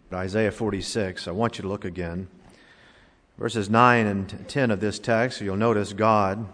Isaiah 46. I want you to look again. Verses 9 and 10 of this text, you'll notice God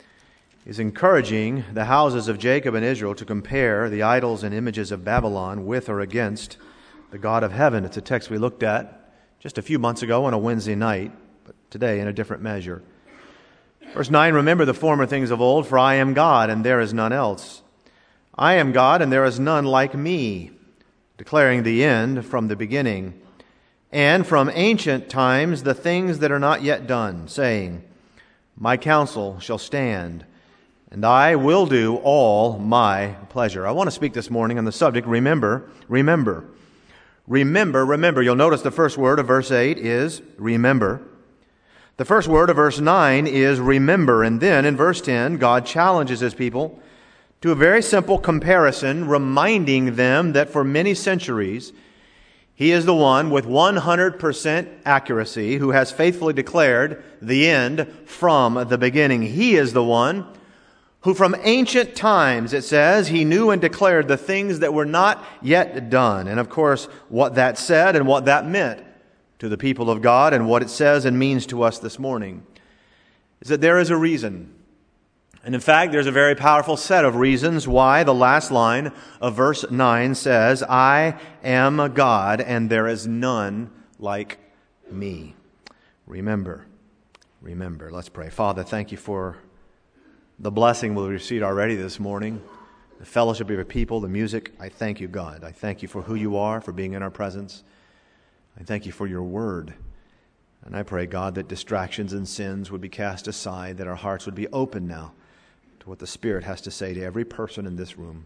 is encouraging the houses of Jacob and Israel to compare the idols and images of Babylon with or against the God of heaven. It's a text we looked at just a few months ago on a Wednesday night, but today in a different measure. Verse 9, remember the former things of old, for I am God, and there is none else. I am God, and there is none like me, declaring the end from the beginning, and from ancient times the things that are not yet done, saying, my counsel shall stand, and I will do all my pleasure. I want to speak this morning on the subject, remember, remember. Remember, remember. You'll notice the first word of verse 8 is remember. The first word of verse 9 is remember. And then in verse 10, God challenges His people to a very simple comparison, reminding them that for many centuries, He is the one with 100% accuracy who has faithfully declared the end from the beginning. He is the one who from ancient times, it says, He knew and declared the things that were not yet done. And of course, what that said and what that meant to the people of God and what it says and means to us this morning is that there is a reason. And in fact, there's a very powerful set of reasons why the last line of verse 9 says, I am God and there is none like me. Remember, remember. Let's pray. Father, thank You for the blessing we've received already this morning, the fellowship of Your people, the music. I thank You, God. I thank You for who You are, for being in our presence. I thank You for Your word. And I pray, God, that distractions and sins would be cast aside, that our hearts would be open now to what the Spirit has to say to every person in this room.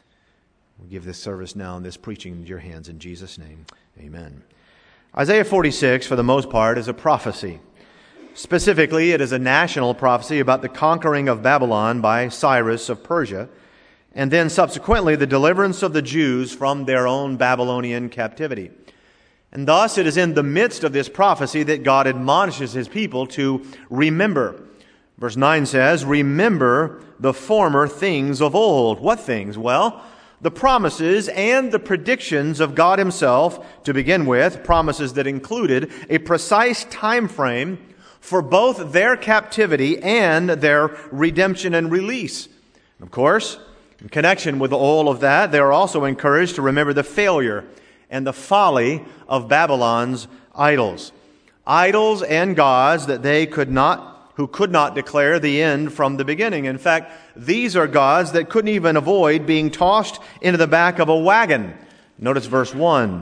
We give this service now and this preaching into Your hands in Jesus' name. Amen. Isaiah 46, for the most part, is a prophecy. Specifically, it is a national prophecy about the conquering of Babylon by Cyrus of Persia, and then subsequently the deliverance of the Jews from their own Babylonian captivity. And thus it is in the midst of this prophecy that God admonishes His people to remember. Verse 9 says, remember the former things of old. What things? Well, the promises and the predictions of God Himself to begin with, promises that included a precise time frame for both their captivity and their redemption and release. Of course, in connection with all of that, they are also encouraged to remember the failure and the folly of Babylon's idols. Idols and gods that who could not declare the end from the beginning. In fact, these are gods that couldn't even avoid being tossed into the back of a wagon. Notice verse 1.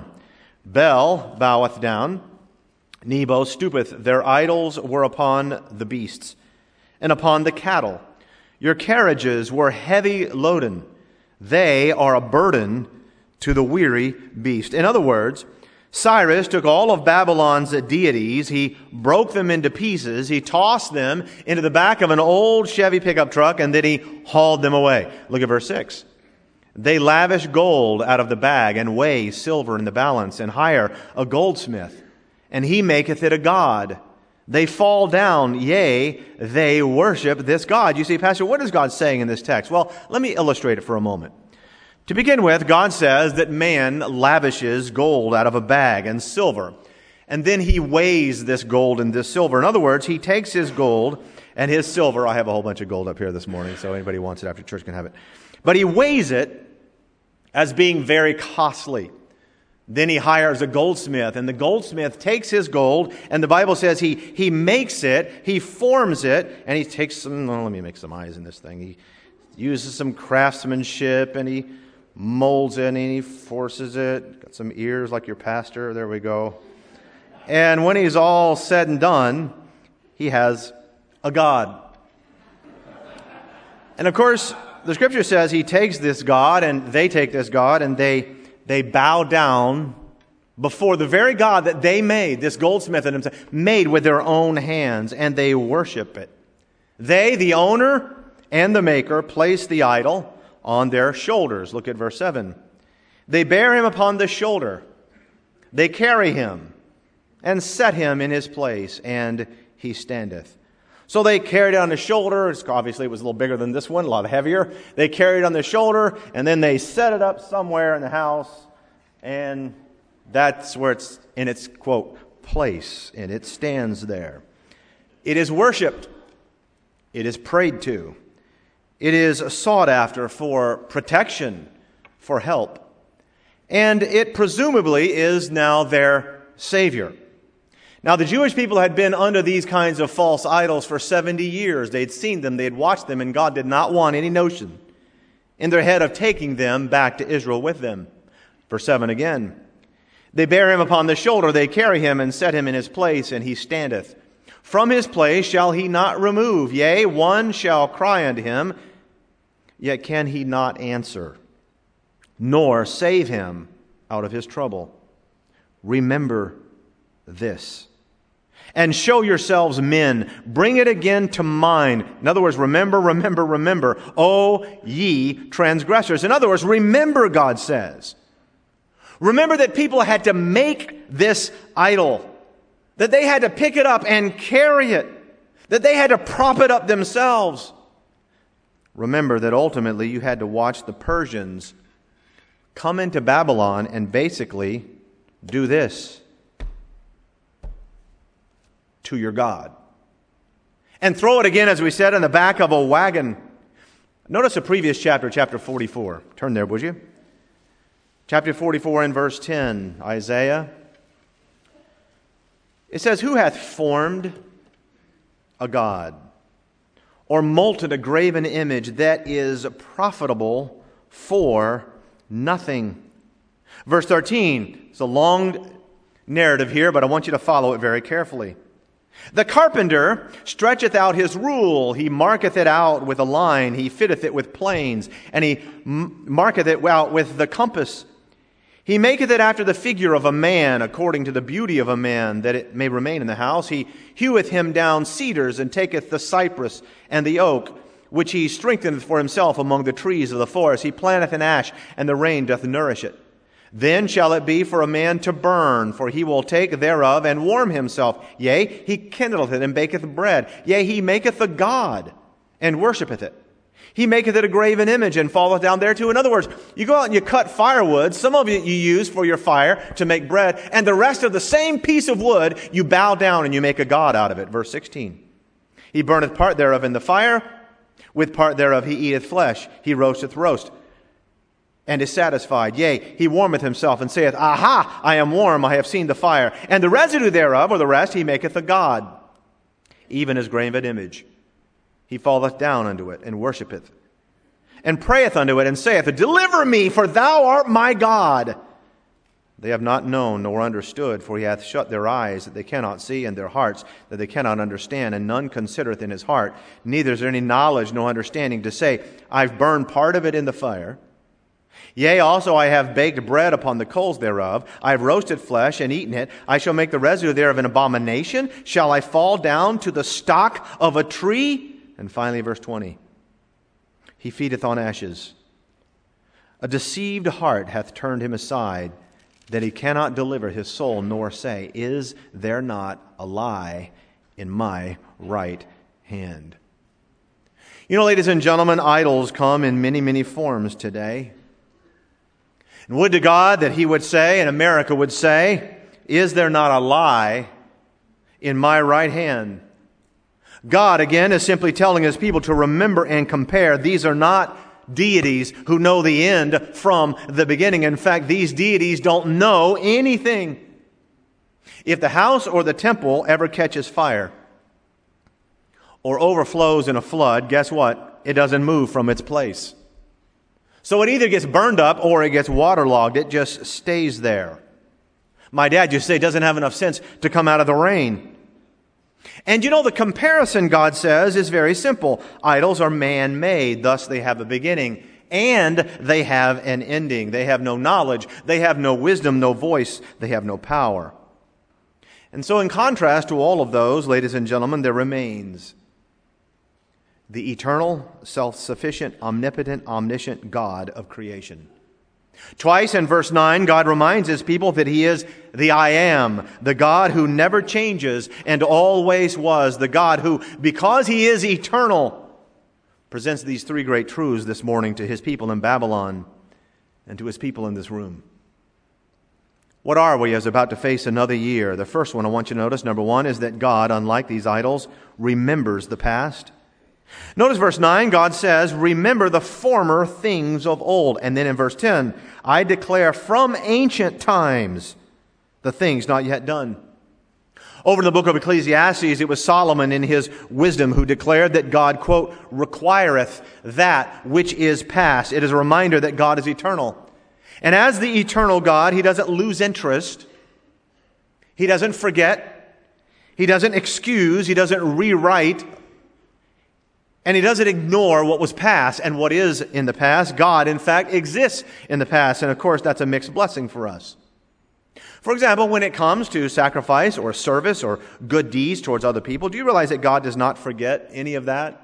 Bel boweth down, Nebo stoopeth. Their idols were upon the beasts and upon the cattle. Your carriages were heavy loaden. They are a burden to the weary beast. In other words, Cyrus took all of Babylon's deities, he broke them into pieces, he tossed them into the back of an old Chevy pickup truck, and then he hauled them away. Look at verse 6. They lavish gold out of the bag, and weigh silver in the balance, and hire a goldsmith, and he maketh it a god. They fall down, yea, they worship this God. You see, Pastor, what is God saying in this text? Well, let me illustrate it for a moment. To begin with, God says that man lavishes gold out of a bag and silver. And then he weighs this gold and this silver. In other words, he takes his gold and his silver. I have a whole bunch of gold up here this morning, so anybody who wants it after church can have it. But he weighs it as being very costly. Then he hires a goldsmith, and the goldsmith takes his gold, and the Bible says he makes it, he forms it, and he takes some, let me make some eyes in this thing. He uses some craftsmanship, and he molds it, and he forces it. Got some ears like your pastor. There we go. And when he's all said and done, he has a god. And of course, the Scripture says he takes this god, and they take this god, and they bow down before the very God that they made, this goldsmith and himself, made with their own hands, and they worship it. They, the owner and the maker, place the idol on their shoulders. Look at verse 7. They bear him upon the shoulder. They carry him and set him in his place, and he standeth. So they carried it on the shoulder. Obviously, it was a little bigger than this one, a lot heavier. They carried it on the shoulder, and then they set it up somewhere in the house, and That's where it's in its, quote, place, and it stands there. It is worshipped. It is prayed to. It is sought after for protection, for help. And it presumably is now their Savior. Now, the Jewish people had been under these kinds of false idols for 70 years. They'd seen them, they'd watched them, and God did not want any notion in their head of taking them back to Israel with them. Verse 7 again. They bear him upon the shoulder, they carry him and set him in his place, and he standeth. From his place shall he not remove. Yea, one shall cry unto him, yet can he not answer, nor save him out of his trouble. Remember this, and show yourselves men. Bring it again to mind. In other words, remember, remember, remember. O ye transgressors. In other words, remember, God says. Remember that people had to make this idol, that they had to pick it up and carry it, that they had to prop it up themselves. Remember that ultimately you had to watch the Persians come into Babylon and basically do this to your God. And throw it again, as we said, in the back of a wagon. Notice the previous chapter, chapter 44. Turn there, would you? Chapter 44 and verse 10, Isaiah. It says, who hath formed a god, or molten a graven image that is profitable for nothing? Verse 13, it's a long narrative here, but I want you to follow it very carefully. The carpenter stretcheth out his rule, he marketh it out with a line, he fitteth it with planes, and he marketh it out with the compass. He maketh it after the figure of a man, according to the beauty of a man, that it may remain in the house. He heweth him down cedars, and taketh the cypress and the oak, which he strengtheneth for himself among the trees of the forest. He planteth an ash, and the rain doth nourish it. Then shall it be for a man to burn, for he will take thereof and warm himself. Yea, he kindleth it and baketh bread. Yea, he maketh a god, and worshipeth it. He maketh it a graven image, and falleth down thereto. In other words, you go out and you cut firewood. Some of it you use for your fire to make bread, and the rest of the same piece of wood you bow down and you make a god out of it. Verse 16. He burneth part thereof in the fire, with part thereof he eateth flesh. He roasteth roast, and is satisfied. Yea, he warmeth himself, and saith, Aha, I am warm, I have seen the fire. And the residue thereof, or the rest, he maketh a god, even as graven image. He falleth down unto it, and worshipeth, and prayeth unto it, and saith, Deliver me, for thou art my God. They have not known nor understood, for he hath shut their eyes, that they cannot see, and their hearts, that they cannot understand. And none considereth in his heart, neither is there any knowledge nor understanding, to say, I've burned part of it in the fire. Yea, also I have baked bread upon the coals thereof. I have roasted flesh and eaten it. I shall make the residue thereof an abomination. Shall I fall down to the stock of a tree? And finally, verse 20. He feedeth on ashes. A deceived heart hath turned him aside, that he cannot deliver his soul, nor say, Is there not a lie in my right hand? You know, ladies and gentlemen, idols come in many, many forms today. And would to God that he would say, and America would say, Is there not a lie in my right hand? God, again, is simply telling his people to remember and compare. These are not deities who know the end from the beginning. In fact, these deities don't know anything. If the house or the temple ever catches fire or overflows in a flood, guess what? It doesn't move from its place. So it either gets burned up or it gets waterlogged. It just stays there. My dad used to say it doesn't have enough sense to come out of the rain. And you know, the comparison, God says, is very simple. Idols are man-made, thus they have a beginning, and they have an ending. They have no knowledge, they have no wisdom, no voice, they have no power. And so in contrast to all of those, ladies and gentlemen, there remains the eternal, self-sufficient, omnipotent, omniscient God of creation. Twice in verse 9, God reminds his people that he is the I am, the God who never changes and always was, the God who, because he is eternal, presents these three great truths this morning to his people in Babylon and to his people in this room. What are we as about to face another year? The first one I want you to notice, number one, is that God, unlike these idols, remembers the past. Notice verse 9, God says, remember the former things of old. And then in verse 10, I declare from ancient times the things not yet done. Over in the book of Ecclesiastes, it was Solomon in his wisdom who declared that God, quote, requireth that which is past. It is a reminder that God is eternal. And as the eternal God, He doesn't lose interest. He doesn't forget. He doesn't excuse. He doesn't rewrite. And He doesn't ignore what was past and what is in the past. God, in fact, exists in the past. And of course, that's a mixed blessing for us. For example, when it comes to sacrifice or service or good deeds towards other people, do you realize that God does not forget any of that?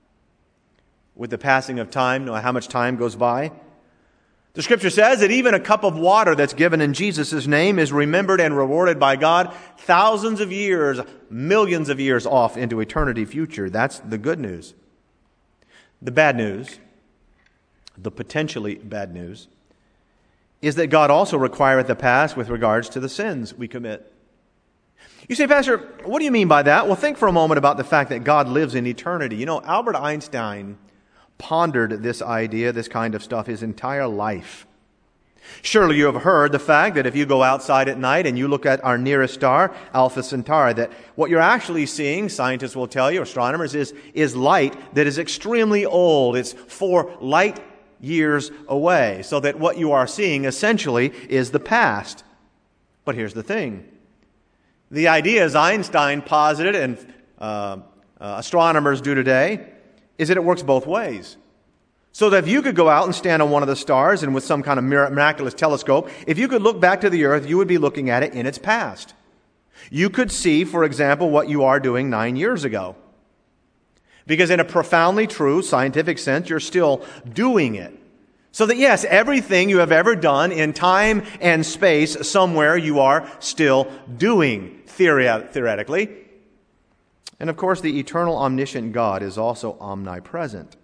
With the passing of time, no matter how much time goes by. The Scripture says that even a cup of water that's given in Jesus' name is remembered and rewarded by God thousands of years, millions of years off into eternity future. That's the good news. The bad news, the potentially bad news, is that God also requireth the past with regards to the sins we commit. You say, Pastor, what do you mean by that? Well, think for a moment about the fact that God lives in eternity. You know, Albert Einstein pondered this idea, this kind of stuff, his entire life. Surely you have heard the fact that if you go outside at night and you look at our nearest star, Alpha Centauri, that what you're actually seeing, scientists will tell you, astronomers, is light that is extremely old. It's 4 light years away, so that what you are seeing essentially is the past. But here's the thing. The idea, as Einstein posited and astronomers do today, is that it works both ways. So that if you could go out and stand on one of the stars and with some kind of miraculous telescope, if you could look back to the earth, you would be looking at it in its past. You could see, for example, what you are doing 9 years ago. Because in a profoundly true scientific sense, you're still doing it. So that yes, everything you have ever done in time and space, somewhere you are still doing, theoretically. And of course, the eternal omniscient God is also omnipresent.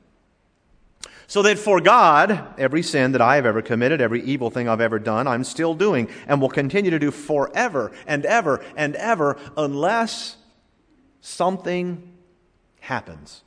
So that for God, every sin that I have ever committed, every evil thing I've ever done, I'm still doing and will continue to do forever and ever and ever unless something happens.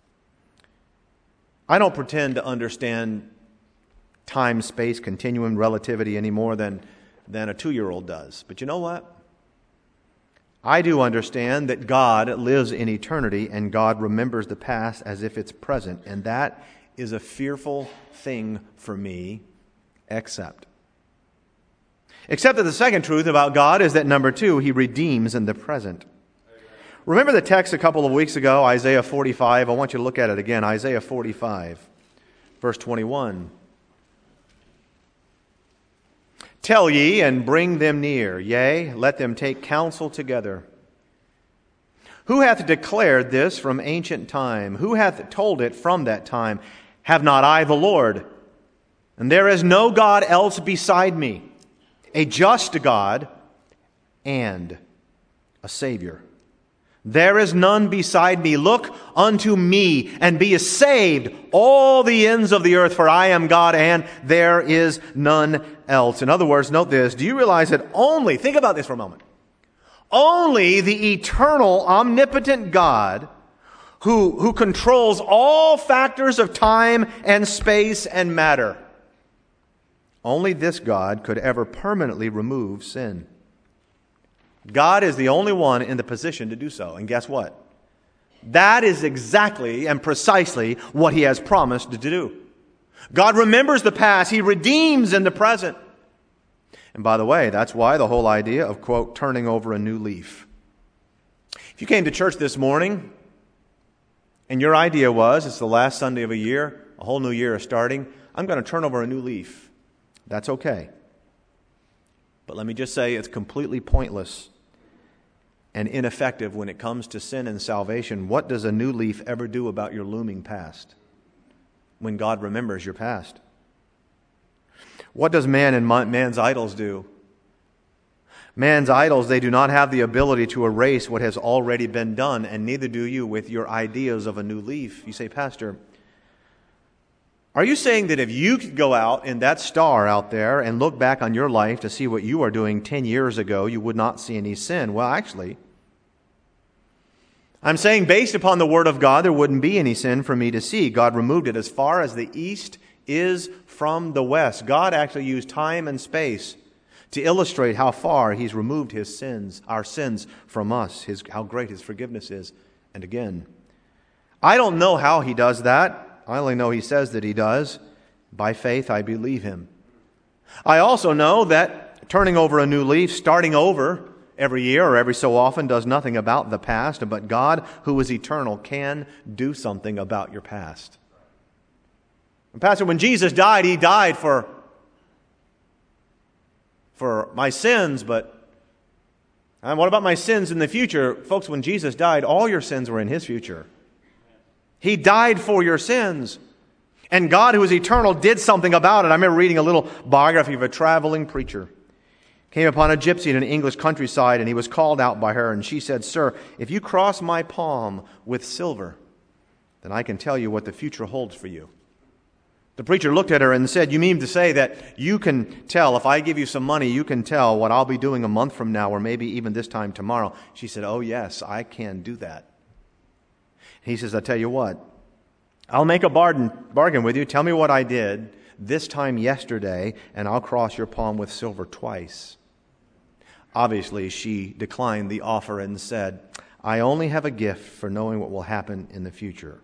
I don't pretend to understand time, space, continuum, relativity any more than a 2-year-old does. But you know what? I do understand that God lives in eternity and God remembers the past as if it's present. And that is a fearful thing for me, except that the second truth about God is that, number 2, He redeems in the present. Remember the text a couple of weeks ago, Isaiah 45? I want you to look at it again. Isaiah 45, verse 21. Tell ye, and bring them near, yea, let them take counsel together. Who hath declared this from ancient time? Who hath told it from that time? Have not I the Lord? And there is no God else beside me, a just God and a Savior. There is none beside me. Look unto me and be saved, all the ends of the earth, for I am God and there is none else. In other words, note this. Do you realize that only, think about this for a moment, only the eternal, omnipotent God who controls all factors of time and space and matter, only this God could ever permanently remove sin. God is the only one in the position to do so. And guess what? That is exactly and precisely what He has promised to do. God remembers the past. He redeems in the present. And by the way, that's why the whole idea of, quote, turning over a new leaf. If you came to church this morning and your idea was, it's the last Sunday of a year, a whole new year is starting, I'm going to turn over a new leaf. That's okay. But let me just say it's completely pointless and ineffective when it comes to sin and salvation. What does a new leaf ever do about your looming past when God remembers your past? What does man and man's idols do? Man's idols, they do not have the ability to erase what has already been done, and neither do you with your ideas of a new leaf. You say, Pastor, Are you saying that if you could go out in that star out there and look back on your life to see what you were doing 10 years ago, you would not see any sin? Well, actually, I'm saying based upon the Word of God, there wouldn't be any sin for me to see. God removed it as far as the east is from the west. God actually used time and space to illustrate how far He's removed His sins, our sins from us, how great His forgiveness is. And again, I don't know how He does that. I only know He says that He does. By faith, I believe Him. I also know that turning over a new leaf, starting over every year or every so often does nothing about the past, but God, who is eternal, can do something about your past. And Pastor, when Jesus died, He died for my sins, but what about my sins in the future? Folks, when Jesus died, all your sins were in His future. He died for your sins. And God, who is eternal, did something about it. I remember reading a little biography of a traveling preacher. Came upon a gypsy in an English countryside, and he was called out by her, and she said, "Sir, if you cross my palm with silver, then I can tell you what the future holds for you." The preacher looked at her and said, "You mean to say that you can tell, if I give you some money, you can tell what I'll be doing a month from now, or maybe even this time tomorrow?" She said, "Oh yes, I can do that." He says, "I tell you what, I'll make a bargain with you. Tell me what I did this time yesterday, and I'll cross your palm with silver twice." Obviously, she declined the offer and said, "I only have a gift for knowing what will happen in the future."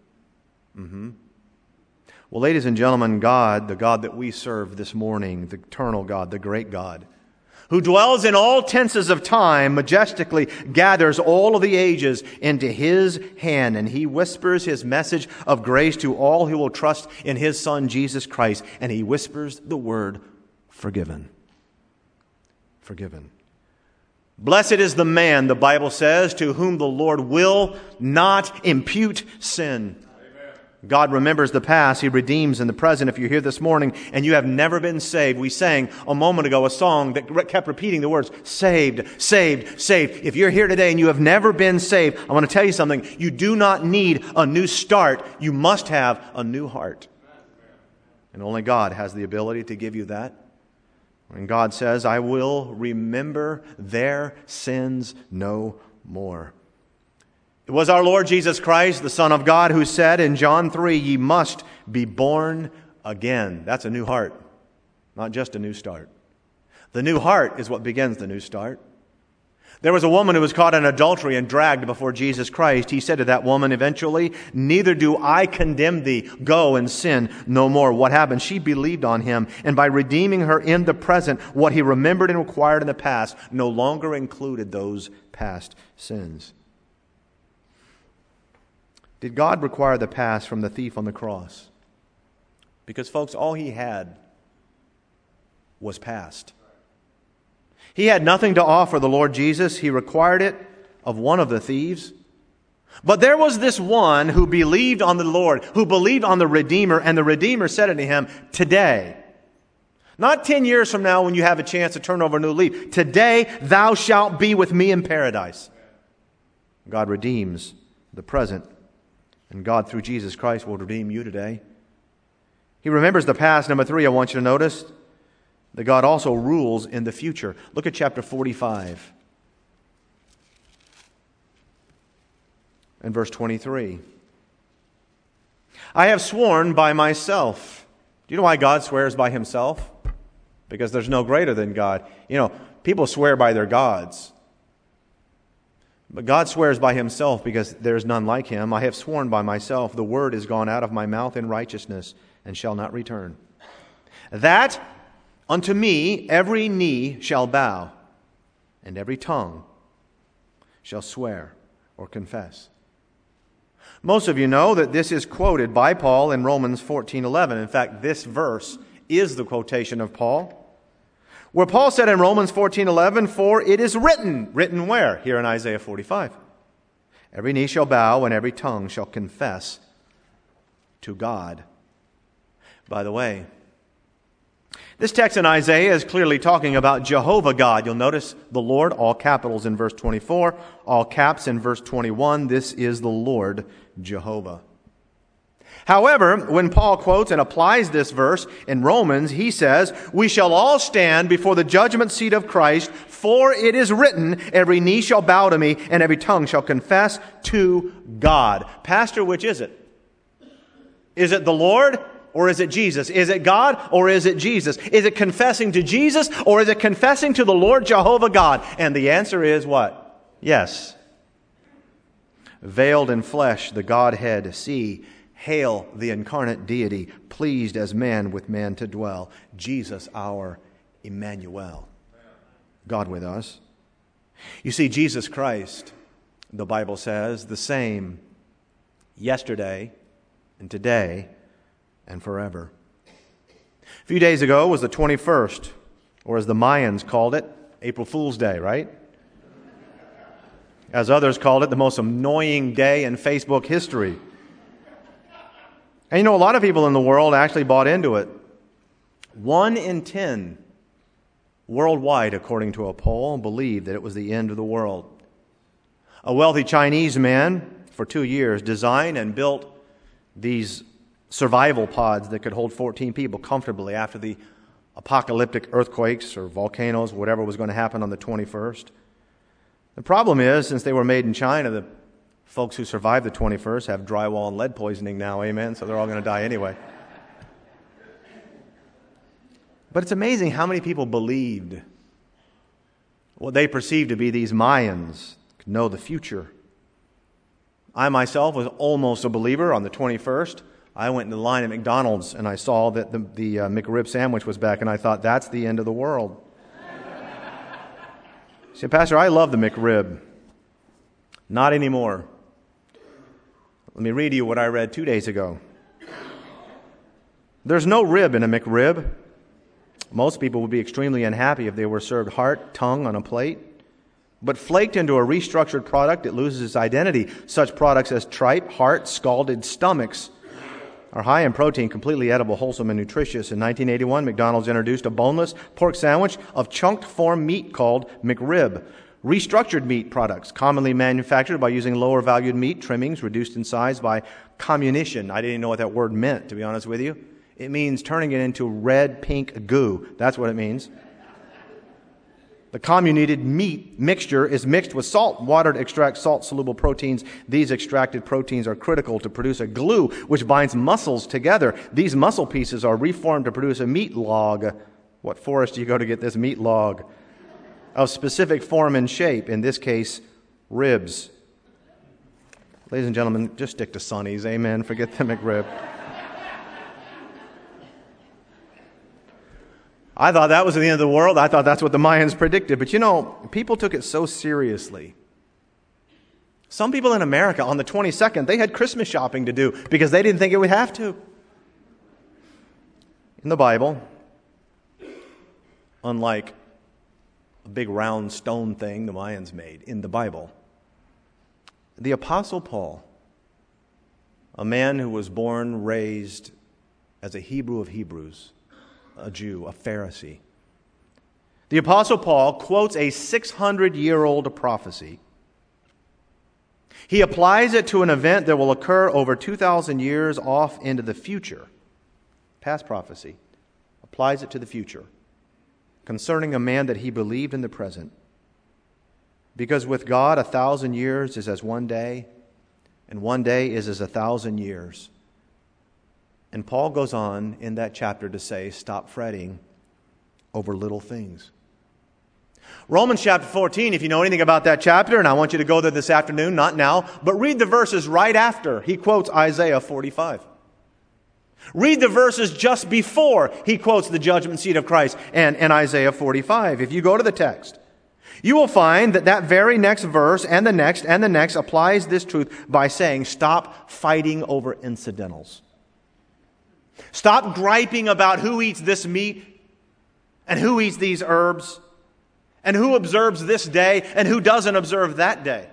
Well, ladies and gentlemen, God, the God that we serve this morning, the eternal God, the great God, who dwells in all tenses of time, majestically gathers all of the ages into His hand, and He whispers His message of grace to all who will trust in His Son, Jesus Christ, and He whispers the word, forgiven. Forgiven. Blessed is the man, the Bible says, to whom the Lord will not impute sin. God remembers the past. He redeems in the present. If you're here this morning and you have never been saved, we sang a moment ago a song that kept repeating the words, saved, saved, saved. If you're here today and you have never been saved, I want to tell you something. You do not need a new start. You must have a new heart. And only God has the ability to give you that. When God says, "I will remember their sins no more." It was our Lord Jesus Christ, the Son of God, who said in John 3, "Ye must be born again." That's a new heart, not just a new start. The new heart is what begins the new start. There was a woman who was caught in adultery and dragged before Jesus Christ. He said to that woman eventually, "Neither do I condemn thee. Go and sin no more." What happened? She believed on Him, and by redeeming her in the present, what He remembered and required in the past no longer included those past sins. Did God require the past from the thief on the cross? Because, folks, all he had was past. He had nothing to offer the Lord Jesus. He required it of one of the thieves. But there was this one who believed on the Lord, who believed on the Redeemer, and the Redeemer said unto him, "Today," not 10 years from now when you have a chance to turn over a new leaf, "today thou shalt be with me in paradise." God redeems the present. And God, through Jesus Christ, will redeem you today. He remembers the past. Number 3, I want you to notice that God also rules in the future. Look at chapter 45 and verse 23. "I have sworn by myself." Do you know why God swears by Himself? Because there's no greater than God. People swear by their gods. But God swears by Himself because there is none like Him. "I have sworn by myself, the word is gone out of my mouth in righteousness, and shall not return. That unto me every knee shall bow, and every tongue shall swear or confess." Most of you know that this is quoted by Paul in Romans 14:11. In fact, this verse is the quotation of Paul, where Paul said in Romans 14:11, "For it is written." Written where? Here in Isaiah 45. "Every knee shall bow and every tongue shall confess to God." By the way, this text in Isaiah is clearly talking about Jehovah God. You'll notice the Lord, all capitals in verse 24, all caps in verse 21. This is the Lord Jehovah. However, when Paul quotes and applies this verse in Romans, he says, "We shall all stand before the judgment seat of Christ, for it is written, every knee shall bow to me, and every tongue shall confess to God." Pastor, which is it? Is it the Lord or is it Jesus? Is it God or is it Jesus? Is it confessing to Jesus or is it confessing to the Lord Jehovah God? And the answer is what? Yes. Veiled in flesh, the Godhead see. Hail the incarnate deity, pleased as man with man to dwell. Jesus our Emmanuel. God with us. You see, Jesus Christ, the Bible says, the same yesterday and today and forever. A few days ago was the 21st, or as the Mayans called it, April Fool's Day, right? As others called it, the most annoying day in Facebook history. And you know, a lot of people in the world actually bought into it. 1 in 10 worldwide, according to a poll, believed that it was the end of the world. A wealthy Chinese man, for 2 years, designed and built these survival pods that could hold 14 people comfortably after the apocalyptic earthquakes or volcanoes, whatever was going to happen on the 21st. The problem is, since they were made in China, the folks who survived the 21st have drywall and lead poisoning now, amen? So they're all going to die anyway. But it's amazing how many people believed what they perceived to be these Mayans could know the future. I myself was almost a believer on the 21st. I went in the line at McDonald's and I saw that the McRib sandwich was back and I thought, that's the end of the world. See, Pastor, I love the McRib. Not anymore. Let me read to you what I read 2 days ago. There's no rib in a McRib. Most people would be extremely unhappy if they were served heart, tongue on a plate. But flaked into a restructured product, it loses its identity. Such products as tripe, heart, scalded stomachs are high in protein, completely edible, wholesome, and nutritious. In 1981, McDonald's introduced a boneless pork sandwich of chunked form meat called McRib. Restructured meat products, commonly manufactured by using lower valued meat trimmings reduced in size by comminution. I didn't know what that word meant, to be honest with you. It means turning it into red-pink goo. That's what it means. The comminuted meat mixture is mixed with salt. Water to extract salt-soluble proteins. These extracted proteins are critical to produce a glue which binds muscles together. These muscle pieces are reformed to produce a meat log. What forest do you go to get this meat log? Of specific form and shape, in this case, ribs. Ladies and gentlemen, just stick to Sonny's, amen. Forget the McRib. I thought that was the end of the world. I thought that's what the Mayans predicted. But you know, people took it so seriously. Some people in America, on the 22nd, they had Christmas shopping to do because they didn't think it would have to. In the Bible, unlike a big round stone thing the Mayans made in the Bible, the Apostle Paul, a man who was born, raised as a Hebrew of Hebrews, a Jew, a Pharisee. The Apostle Paul quotes a 600-year-old prophecy. He applies it to an event that will occur over 2,000 years off into the future. Past prophecy. Applies it to the future. Concerning a man that he believed in the present. Because with God, 1,000 years is as one day, and one day is as 1,000 years. And Paul goes on in that chapter to say, stop fretting over little things. Romans chapter 14, if you know anything about that chapter, and I want you to go there this afternoon, not now, but read the verses right after. He quotes Isaiah 45. Read the verses just before he quotes the judgment seat of Christ and Isaiah 45. If you go to the text, you will find that that very next verse and the next applies this truth by saying, stop fighting over incidentals. Stop griping about who eats this meat and who eats these herbs and who observes this day and who doesn't observe that day.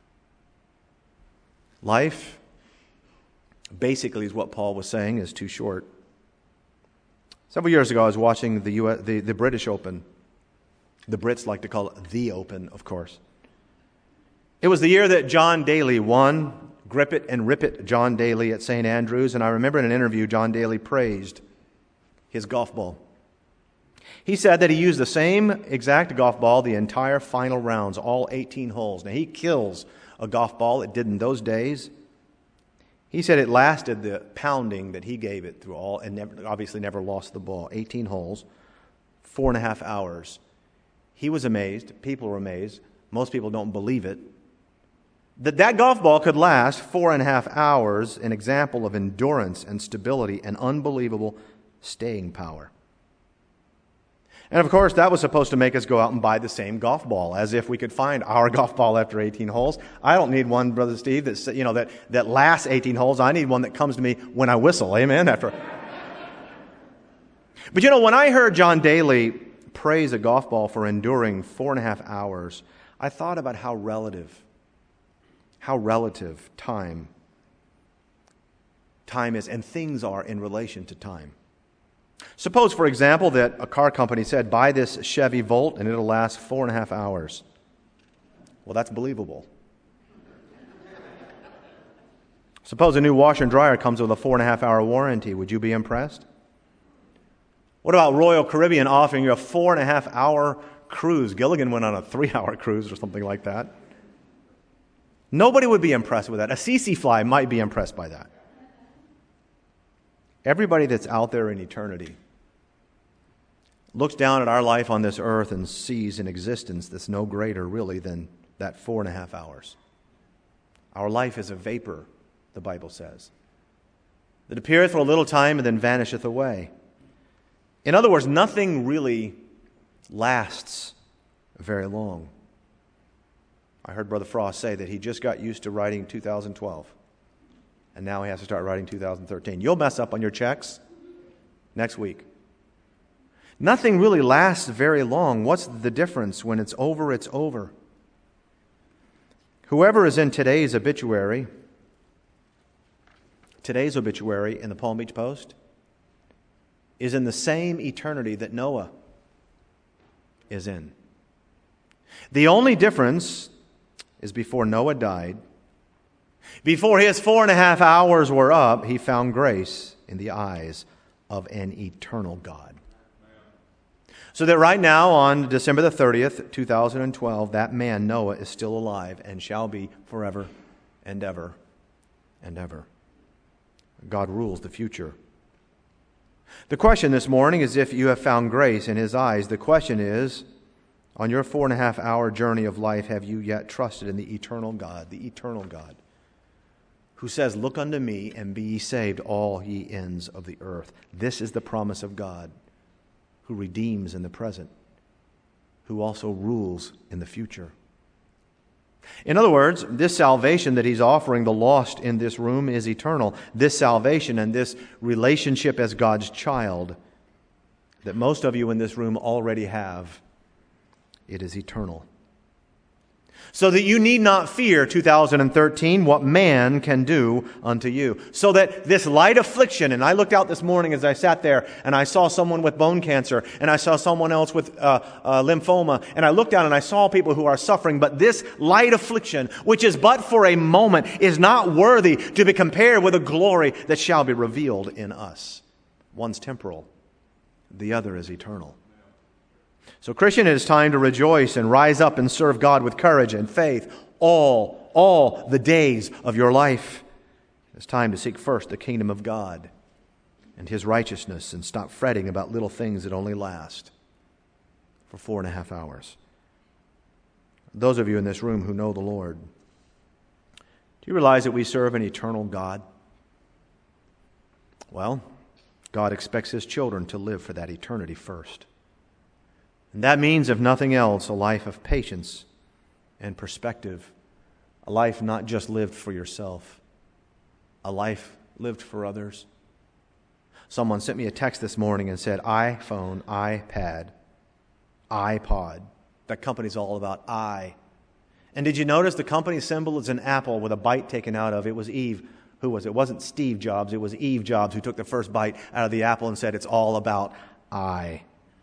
Life, basically, is what Paul was saying, is too short. Several years ago, I was watching the British Open. The Brits like to call it the Open, of course. It was the year that John Daly won Grip It and Rip It John Daly at St. Andrews, and I remember in an interview John Daly praised his golf ball. He said that he used the same exact golf ball the entire final rounds, all 18 holes. Now, he kills a golf ball. It did in those days. He said it lasted the pounding that he gave it through all, and obviously never lost the ball. 18 holes, 4.5 hours. He was amazed. People were amazed. Most people don't believe it. That golf ball could last 4.5 hours, an example of endurance and stability and unbelievable staying power. And of course, that was supposed to make us go out and buy the same golf ball, as if we could find our golf ball after 18 holes. I don't need one, Brother Steve, that lasts 18 holes. I need one that comes to me when I whistle. Amen? But when I heard John Daly praise a golf ball for enduring 4.5 hours, I thought about how relative time is and things are in relation to time. Suppose, for example, that a car company said, buy this Chevy Volt and it'll last 4.5 hours. Well, that's believable. Suppose a new washer and dryer comes with a 4.5 hour warranty. Would you be impressed? What about Royal Caribbean offering you a 4.5 hour cruise? Gilligan went on a 3-hour cruise or something like that. Nobody would be impressed with that. A CC Fly might be impressed by that. Everybody that's out there in eternity looks down at our life on this earth and sees an existence that's no greater, really, than that 4.5 hours. Our life is a vapor, the Bible says, that appeareth for a little time and then vanisheth away. In other words, nothing really lasts very long. I heard Brother Frost say that he just got used to writing 2012. And now he has to start writing 2013. You'll mess up on your checks next week. Nothing really lasts very long. What's the difference? When it's over, it's over. Whoever is in today's obituary in the Palm Beach Post, is in the same eternity that Noah is in. The only difference is before Noah died, before his 4.5 hours were up, he found grace in the eyes of an eternal God. So that right now, on December the 30th, 2012, that man, Noah, is still alive and shall be forever and ever and ever. God rules the future. The question this morning is if you have found grace in His eyes. The question is, on your 4.5 hour journey of life, have you yet trusted in the eternal God, who says, look unto me and be ye saved, all ye ends of the earth. This is the promise of God, who redeems in the present, who also rules in the future. In other words, this salvation that He's offering the lost in this room is eternal. This salvation and this relationship as God's child that most of you in this room already have, it is eternal. So that you need not fear 2013, what man can do unto you. So that this light affliction, and I looked out this morning as I sat there, and I saw someone with bone cancer, and I saw someone else with lymphoma, and I looked down and I saw people who are suffering, but this light affliction, which is but for a moment, is not worthy to be compared with the glory that shall be revealed in us. One's temporal, the other is eternal. So, Christian, it is time to rejoice and rise up and serve God with courage and faith all the days of your life. It's time to seek first the kingdom of God and His righteousness and stop fretting about little things that only last for 4.5 hours. Those of you in this room who know the Lord, do you realize that we serve an eternal God? Well, God expects His children to live for that eternity first. And that means, if nothing else, a life of patience and perspective. A life not just lived for yourself. A life lived for others. Someone sent me a text this morning and said, iPhone, iPad, iPod. That company's all about I. And did you notice the company symbol is an apple with a bite taken out of it? It was Eve. Who was it? It wasn't Steve Jobs. It was Eve Jobs who took the first bite out of the apple and said, it's all about I.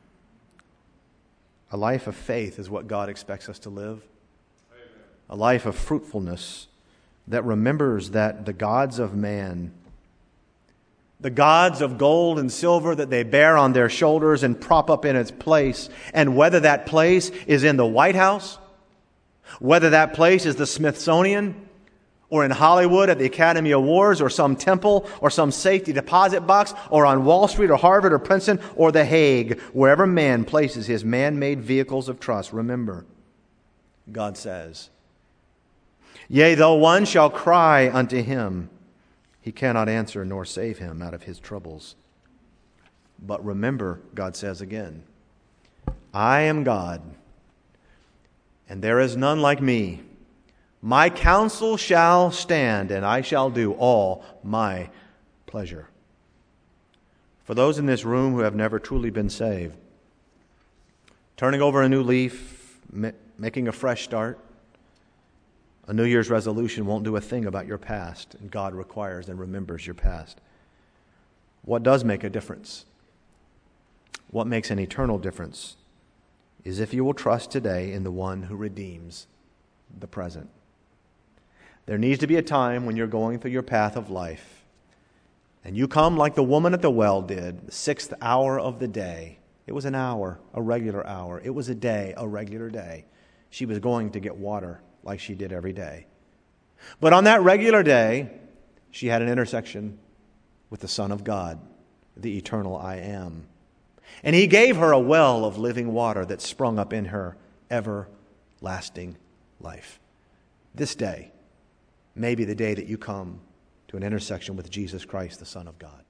A life of faith is what God expects us to live. Amen. A life of fruitfulness that remembers that the gods of man, the gods of gold and silver that they bear on their shoulders and prop up in its place, and whether that place is in the White House, whether that place is the Smithsonian, or in Hollywood at the Academy Awards, or some temple, or some safety deposit box, or on Wall Street, or Harvard, or Princeton, or The Hague, wherever man places his man-made vehicles of trust, remember, God says, yea, though one shall cry unto him, he cannot answer nor save him out of his troubles. But remember, God says again, I am God, and there is none like me. My counsel shall stand, and I shall do all my pleasure. For those in this room who have never truly been saved, turning over a new leaf, making a fresh start, a New Year's resolution won't do a thing about your past, and God requires and remembers your past. What does make a difference? What makes an eternal difference is if you will trust today in the one who redeems the present. There needs to be a time when you're going through your path of life, and you come like the woman at the well did, the 6th hour of the day. It was an hour, a regular hour. It was a day, a regular day. She was going to get water like she did every day. But on that regular day, she had an intersection with the Son of God, the eternal I Am. And He gave her a well of living water that sprung up in her everlasting life. This day may be the day that you come to an intersection with Jesus Christ, the Son of God.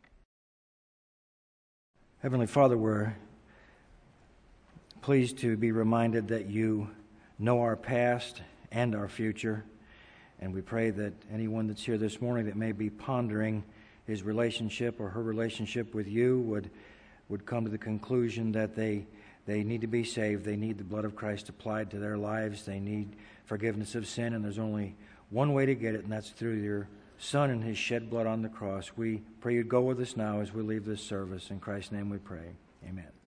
Heavenly Father, we're pleased to be reminded that you know our past and our future. And we pray that anyone that's here this morning that may be pondering his relationship or her relationship with you would come to the conclusion that they need to be saved. They need the blood of Christ applied to their lives. They need forgiveness of sin, and there's only one way to get it, and that's through your Son and His shed blood on the cross. We pray you'd go with us now as we leave this service. In Christ's name we pray. Amen.